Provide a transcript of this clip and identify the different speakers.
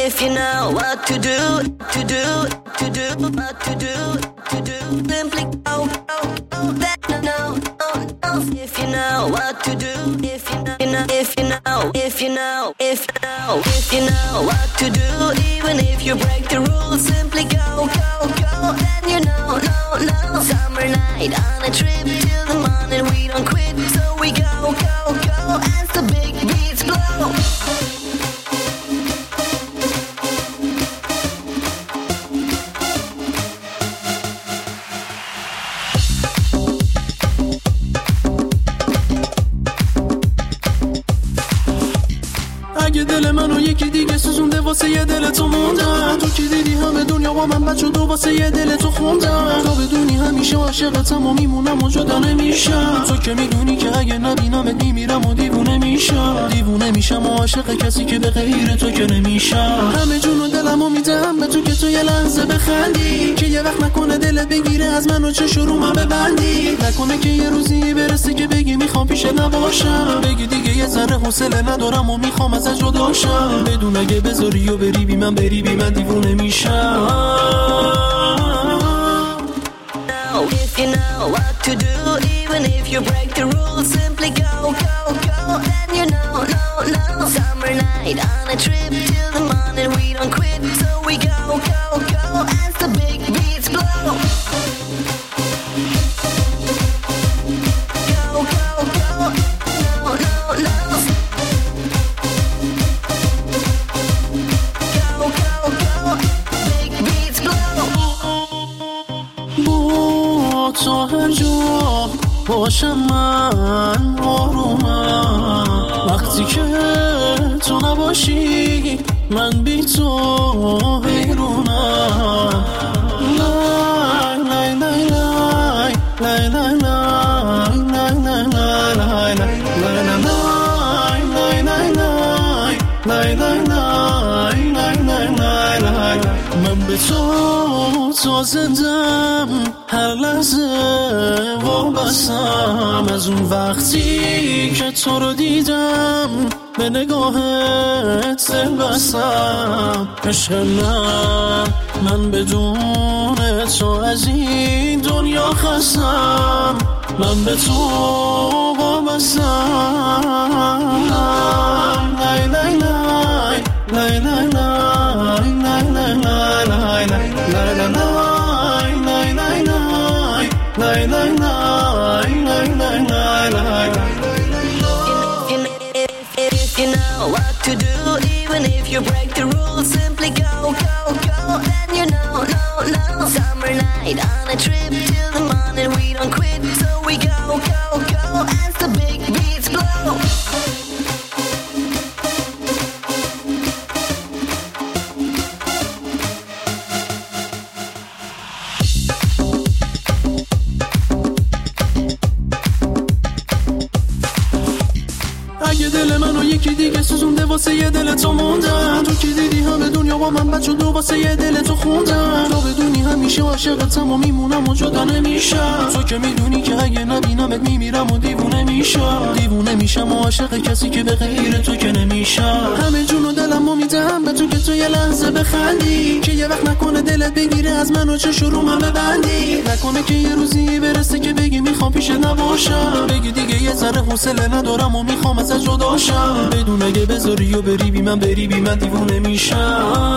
Speaker 1: if you know what to do, to do, to do, what to do, to do, simply go, that no, if you know what to do, if you know, if you know, if you know, if you know, if you know what to do, even if you break the rules, simply go, then you know, no, summer night on a trip till the morning, we don't quit, so we go, as the big beats blow.
Speaker 2: اگه دل منو یکی دیگه سوزونده واسه یه دل تو موندم، تو که دیدی همه دنیا با من بد شد و واسه یه دل تو خوندم، تا بدونی همیشه عاشقتم و میمونم و جدا نمیشم، تو که میدونی که اگه نبینمت میمیرم و دیوونه میشم و عاشق کسی که به غیر تو که نمیشم، همه جون و دلمو میدم به تو که تو یه لحظه بخندی، که یه وقت نکنه دلت بگیره از من و چه شروع من ببندی، نکنه که یه روزی برسه که بگی میخوام پیشت نباشم، بگی دیگه یه ذره حوصله ندارم و میخوام ازت جداشم، بدون اگه بذاری و بری بی من دیوونه میشم.
Speaker 1: If you know what to do, even if you break the rules, simply go, then you know, no, summer night on a trip till the morning, we don't quit, so we go, as the big beats blow.
Speaker 2: تا هر جا باشم من آرومم، وقتی که تو نباشی من بی تو حیرونم، لای لای لای لای لای لای لای، من به تو زندم هر لحظه وابستم، از اون وقتی که تو رو دیدم به نگاهت دل بستم، عشق من بدون تو از این دنیا خستم، من به تو وابستم، لای لای لای لای لای
Speaker 1: If you know what to do, even if you break the rules, simply go, then you know, no, summer night on a trip till the morning, we don't quit, so we go, as the big beats blow.
Speaker 2: اگه دل منو یکی دیگه سوزونده واسه یه دل تو موندم، تو که دیدی همه دنیا با من بد شد و واسه یه دل تو خوندم، تا بدونی همیشه عاشقتم و میمونم و جدا نمیشم، تو که میدونی که اگه نبینمت میمیرم و دیوونه میشم و عاشق کسی که به غیر تو که نمیشم، همه جون و دلمو میدم به تو که تو یه لحظه بخندی، که یه وقت نکنه دلت بگیره از من و چه شروع من ببندی، نکنه که یه روزی برسه که بگی میخوام پیشت نباشم، بگی دیگه یه ذره حوصله ندارم و میخوام ازت جداشم، بدون اگه بذاری و بری بی من دیوونه میشم.